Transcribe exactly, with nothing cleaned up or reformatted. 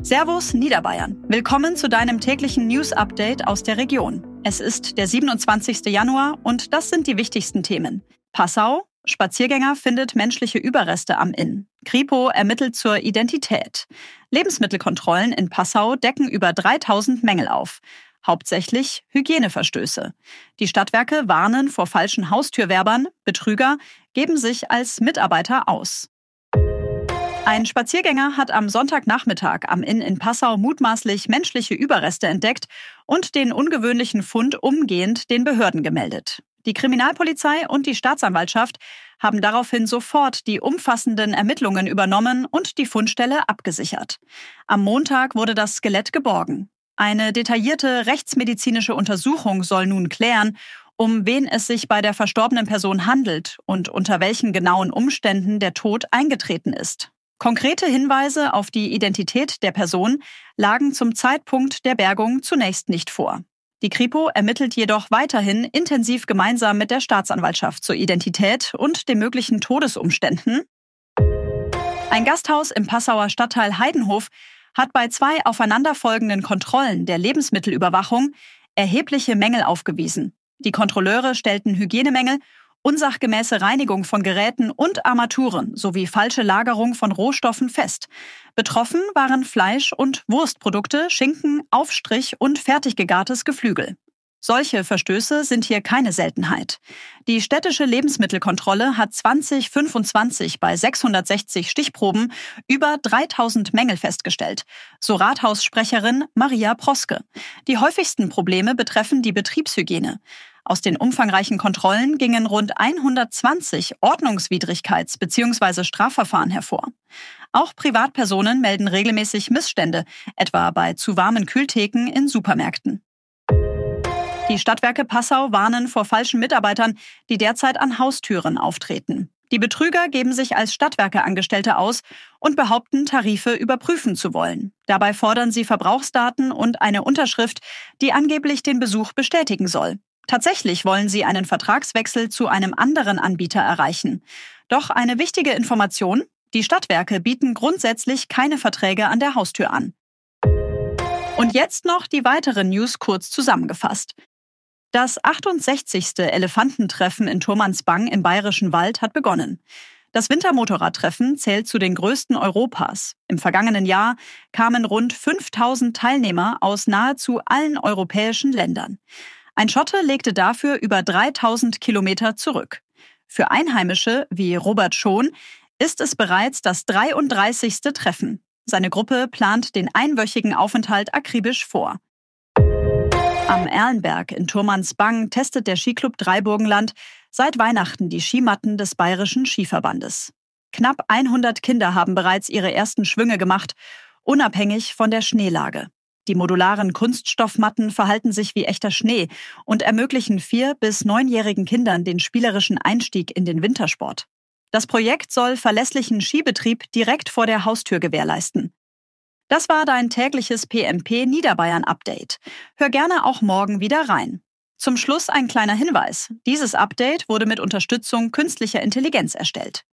Servus Niederbayern. Willkommen zu deinem täglichen News-Update aus der Region. Es ist der siebenundzwanzigste Januar und das sind die wichtigsten Themen. Passau: Spaziergänger findet menschliche Überreste am Inn. Kripo ermittelt zur Identität. Lebensmittelkontrollen in Passau decken über dreitausend Mängel auf. Hauptsächlich Hygieneverstöße. Die Stadtwerke warnen vor falschen Haustürwerbern. Betrüger geben sich als Mitarbeiter aus. Ein Spaziergänger hat am Sonntagnachmittag am Inn in Passau mutmaßlich menschliche Überreste entdeckt und den ungewöhnlichen Fund umgehend den Behörden gemeldet. Die Kriminalpolizei und die Staatsanwaltschaft haben daraufhin sofort die umfassenden Ermittlungen übernommen und die Fundstelle abgesichert. Am Montag wurde das Skelett geborgen. Eine detaillierte rechtsmedizinische Untersuchung soll nun klären, um wen es sich bei der verstorbenen Person handelt und unter welchen genauen Umständen der Tod eingetreten ist. Konkrete Hinweise auf die Identität der Person lagen zum Zeitpunkt der Bergung zunächst nicht vor. Die Kripo ermittelt jedoch weiterhin intensiv gemeinsam mit der Staatsanwaltschaft zur Identität und den möglichen Todesumständen. Ein Gasthaus im Passauer Stadtteil Heidenhof hat bei zwei aufeinanderfolgenden Kontrollen der Lebensmittelüberwachung erhebliche Mängel aufgewiesen. Die Kontrolleure stellten Hygienemängel, unsachgemäße Reinigung von Geräten und Armaturen sowie falsche Lagerung von Rohstoffen fest. Betroffen waren Fleisch- und Wurstprodukte, Schinken, Aufstrich und fertig gegartes Geflügel. Solche Verstöße sind hier keine Seltenheit. Die städtische Lebensmittelkontrolle hat zwanzig fünfundzwanzig bei sechshundertsechzig Stichproben über dreitausend Mängel festgestellt, so Rathaussprecherin Maria Proske. Die häufigsten Probleme betreffen die Betriebshygiene. Aus den umfangreichen Kontrollen gingen rund hundertzwanzig Ordnungswidrigkeits- bzw. Strafverfahren hervor. Auch Privatpersonen melden regelmäßig Missstände, etwa bei zu warmen Kühltheken in Supermärkten. Die Stadtwerke Passau warnen vor falschen Mitarbeitern, die derzeit an Haustüren auftreten. Die Betrüger geben sich als Stadtwerke-Angestellte aus und behaupten, Tarife überprüfen zu wollen. Dabei fordern sie Verbrauchsdaten und eine Unterschrift, die angeblich den Besuch bestätigen soll. Tatsächlich wollen sie einen Vertragswechsel zu einem anderen Anbieter erreichen. Doch eine wichtige Information: Die Stadtwerke bieten grundsätzlich keine Verträge an der Haustür an. Und jetzt noch die weiteren News kurz zusammengefasst. Das achtundsechzigste Elefantentreffen in Turmansbang im Bayerischen Wald hat begonnen. Das Wintermotorradtreffen zählt zu den größten Europas. Im vergangenen Jahr kamen rund fünftausend Teilnehmer aus nahezu allen europäischen Ländern. Ein Schotte legte dafür über dreitausend Kilometer zurück. Für Einheimische wie Robert Schon ist es bereits das dreiunddreißigste Treffen. Seine Gruppe plant den einwöchigen Aufenthalt akribisch vor. Am Erlenberg in Turmansbang testet der Skiclub Dreiburgenland seit Weihnachten die Skimatten des Bayerischen Skiverbandes. Knapp hundert Kinder haben bereits ihre ersten Schwünge gemacht, unabhängig von der Schneelage. Die modularen Kunststoffmatten verhalten sich wie echter Schnee und ermöglichen vier- bis neunjährigen Kindern den spielerischen Einstieg in den Wintersport. Das Projekt soll verlässlichen Skibetrieb direkt vor der Haustür gewährleisten. Das war dein tägliches P M P Niederbayern Update. Hör gerne auch morgen wieder rein. Zum Schluss ein kleiner Hinweis: Dieses Update wurde mit Unterstützung künstlicher Intelligenz erstellt.